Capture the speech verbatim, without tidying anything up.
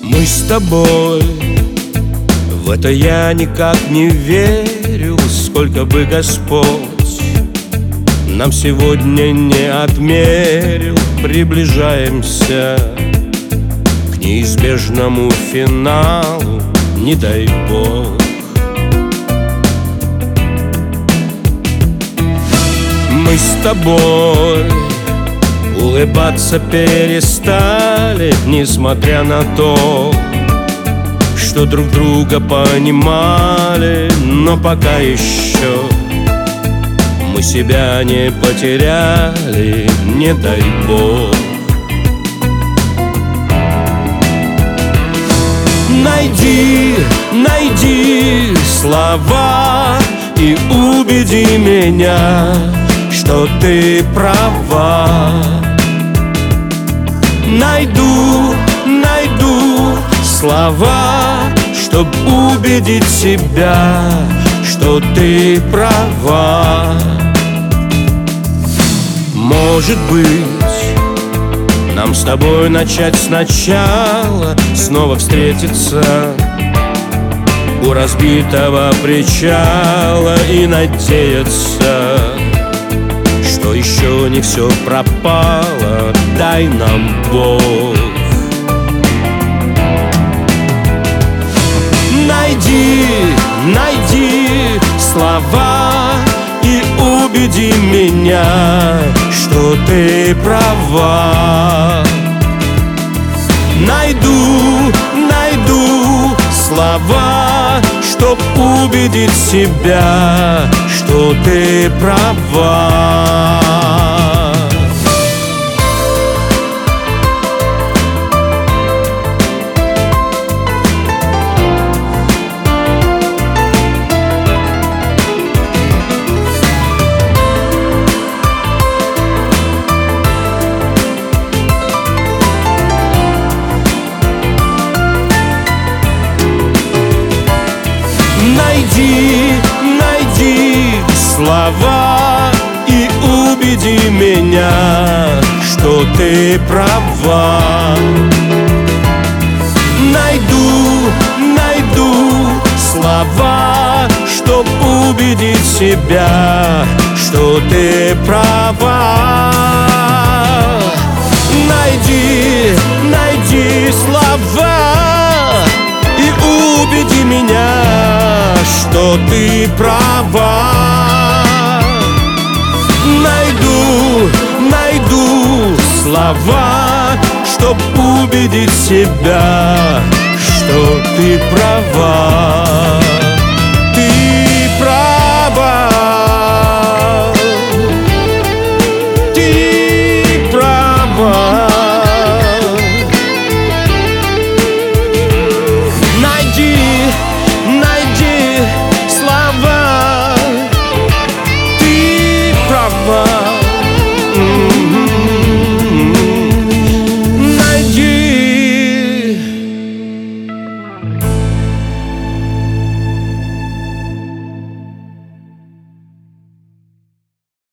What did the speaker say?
Мы с тобой, в это я никак не верю. Сколько бы Господь нам сегодня не отмерил, приближаемся к неизбежному финалу, не дай Бог. Мы с тобой улыбаться перестали, несмотря на то, что друг друга понимали. Но пока еще мы себя не потеряли, не дай Бог. Найди, найди слова и убеди меня, что ты права. Найду, найду слова, чтоб убедить себя, что ты права. Может быть, нам с тобой начать сначала, снова встретиться у разбитого причала и надеяться, что еще не все пропало, дай нам Бог. Найди, найди слова и убеди меня, что ты права. Найду, найду слова, чтоб убедить себя, что ты права. Найди, найди слова и убеди меня, что ты права. Найду, найду слова, чтоб убедить себя, что ты права. Найди, найди слова и убеди меня, что ты права. Найду, найду слова, чтоб убедить себя, что ты права.